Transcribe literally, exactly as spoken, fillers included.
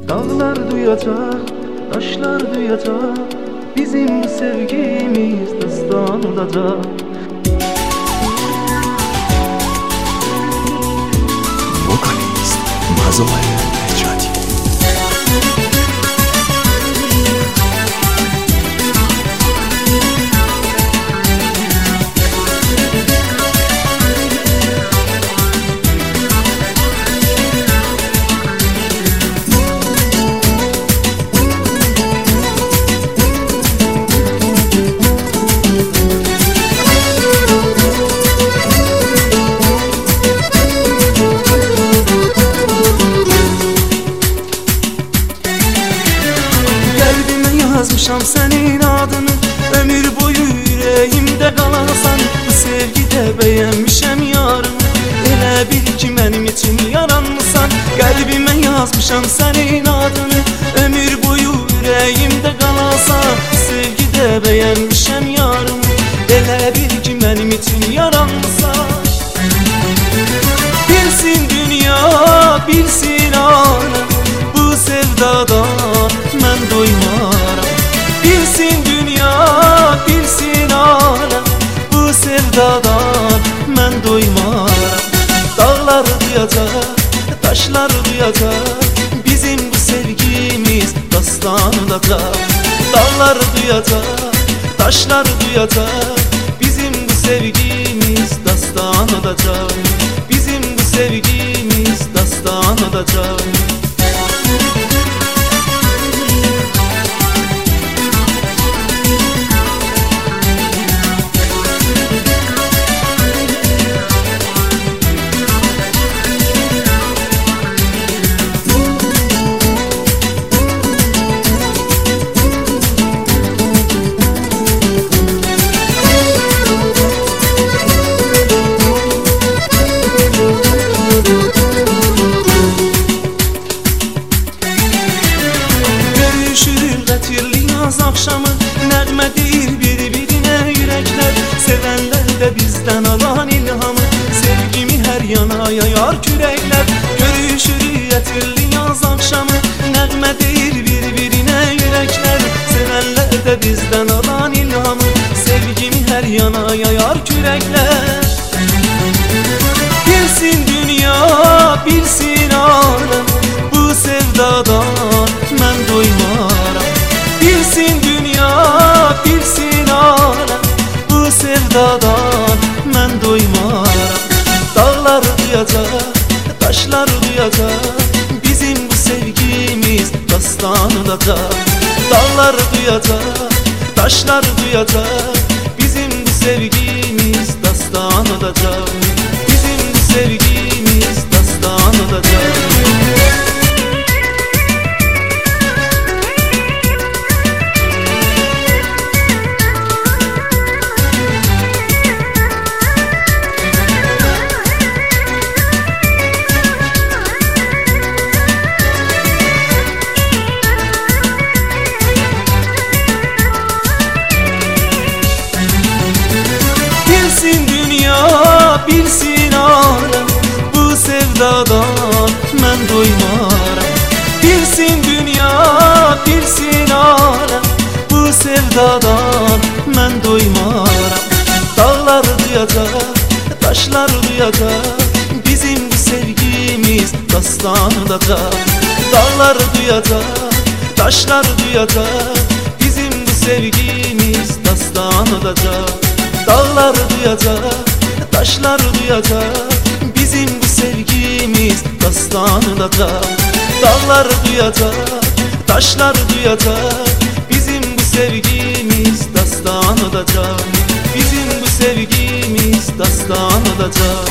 Dağlar duyacak, taşlar duyacak, bizim sevgimiz destan olacak. Vokalist Mazoya Necati. Yazmışam senin adını, ömür boyu yüreğimde kalasan. Bu sevgide beğenmişem yarını, elə bil ki benim için yaranmışsan. Kalbime yazmışam senin adını, ömür boyu yüreğimde kalasan. Bu sevgide beğenmişem yarını, elə bil ki benim için yaranmışsan. Bilsin dünya, bilsin alem, bu sevdadan mən doymaram. Bilsin dünya, bilsin alem, bu sevdadan mən doymaram. Dağlar duyacak, taşlar duyacak, bizim bu sevgimiz dastan olacak. Dağlar duyacak, taşlar duyacak, bizim bu sevgimiz dastan olacak. Bizim bu sevgimiz dastan olacak. Akşamı nəğmə deyir bir-birinə ürəklər, sevənlər də bizdən alan ilhamı, sevgimi hər yana yayar kürəklər. Görüşürük ətirli yaz axşamı, nəğmə deyir bir-birinə ürəklər, sevənlər də bizdən alan ilhamı, sevgimi hər yana yayar kürəklər. Bilsin dünya, bilsin alem, bu sevdadan mən doymaram. Bilsin dünya, bilsin alem, bu sevdadan mən doymaram. Dağlar duyacak, taşlar duyacak, bizim bu sevgimiz dastan olacak. Dağlar duyacak, taşlar duyacak, bizim bu sevgimiz dastan olacak. Bizim bu sevgimiz dastan olacak. Bilsin dünya, bilsin alem, bu sevdadan mən doymaram. Bilsin dünya, bilsin alem, bu sevdadan mən doymaram. Dağlar duyacak, taşlar duyacak, bizim bu sevgimiz dastan olacak. Dağlar duyacak, taşlar duyacak, bizim bu sevgimiz dastan olacak. Dağlar duyacak, taşlar duyacak, bizim bu sevgimiz dastan olacak. Dağlar duyacak, taşlar duyacak, bizim bu sevgimiz dastan olacak. Bizim bu sevgimiz dastan olacak.